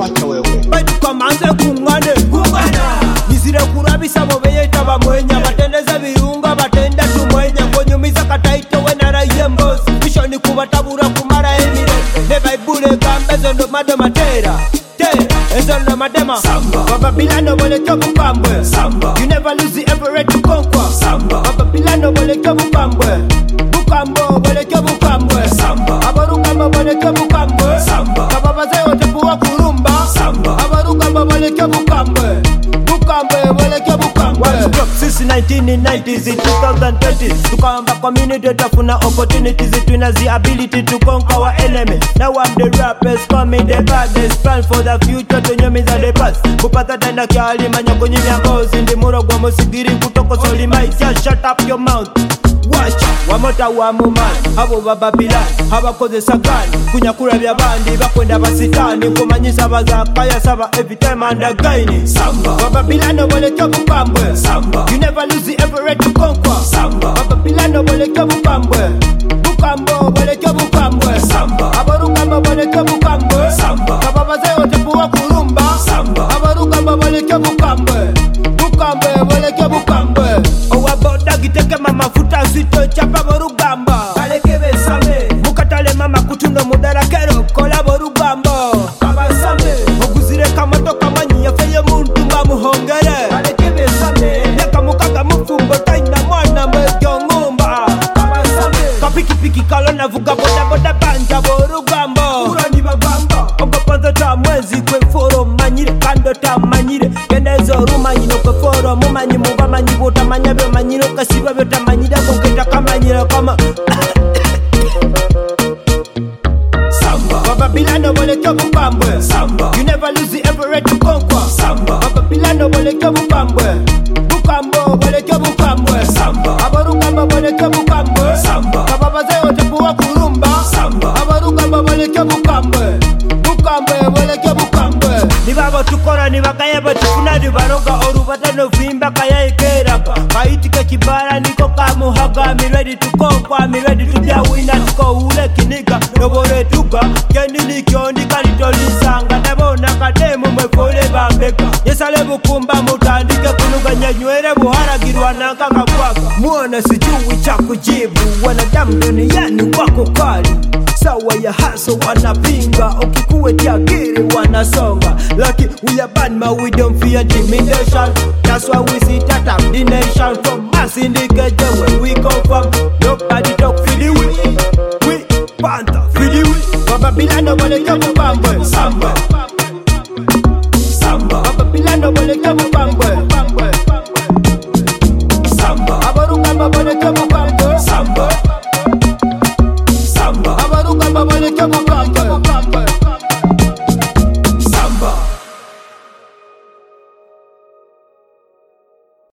wacha wewe. Baitu kwa manze kungane nizire kurabisa mobeyeta bamwenya batendeza birunga batenda tumwenya konyumiza kataito wenara yembos bishoni kubatabura kumara emire ne baibule gambe zondo madematera Ezondo madema Babilano bolekyo bukambwe You never lose every right to conquer Babilano bolekyo bukambwe Bukambo bolekyo bukambwe Abarukamba bolekyo bukambwe Kababaze otepuwa kurumba Abarukamba bolekyo bukambwe Bukambwe bolekyo bukambwe Since 1990s, 2020s Tukamba community tafuna opportunities Between us the ability to conquer our enemy. Now I'm the rappers coming the baddest. Plan for the future to nyumiza the past Kupata tenda kiali manyako nyimya ngozi Ndimuro kwa musigiri kutoko solimai Just shut up your mouth Watch wamota wa mumani Habo bababila habakoze sagani Kunyakura vya bandi bakwenda basitani Kumanyisa bazakaya saba every time and again Babilano bolekyo bukambwe You never lose every right to conquer Babilano bolekyo bukambwe Bukambo bolekyo bukambwe Abarukamba bolekyo bukambwe Kababaze otepuwa kurumba Abarukamba bolekyo bukambwe Bukambwe bolekyo bukambwe Owaboda giteke mama futa sito chapa borugamba Kaleke besame Mukatale mama kutundo mudarakero kola borugamba Kabasame Oguzire kamoto kamanyi yafeye muntu bamuhongere Kaleke besame Neka mukaga mufumbo taina mwana mbekyo ngumba Kabasame Kapiki kalona vuga boda boda banja borugamba Urani babamba Ogopanza ta mwezi kwe foro manyire Kando ta manyire Gendezo rumanyino kwe foro mumanyi mubamanyi botamanya be manyiro kasiba betamanyira koketa kamanyira kama Babilano bolekyo bukambwe You never lose every right to conquer Babilano bolekyo bukambwe Bukambo bolekyo bukambwe Abarukamba bolekyo bukambwe Kababaze otepuwa kurumba Abarukamba bolekyo bukambwe Bukambwe bolekyo bukambwe Nibabo tukora nibakaye batifuna nibaroga orubata no vimba kaya ikerapa Kaitika kibara niko kamuhaga I'm ready to conquer, I'm ready to be a winner Tuko ule kinika, nobore tuka Kendi nikyondi kalitolisanga Nebona kademu mwefole bambeka Yesale bukumba mutandike kunuga nyenywere buharagirwa nankanga kwaka Muona sijui cha kujibu Wanadamu duniani wako kali Sawa ya haso wanapinga Ukikuwe tiagiri wanasonga Lucky we are bad man we don't fear intimidation That's why we sit at up the nation From us indicate where we come from Nobody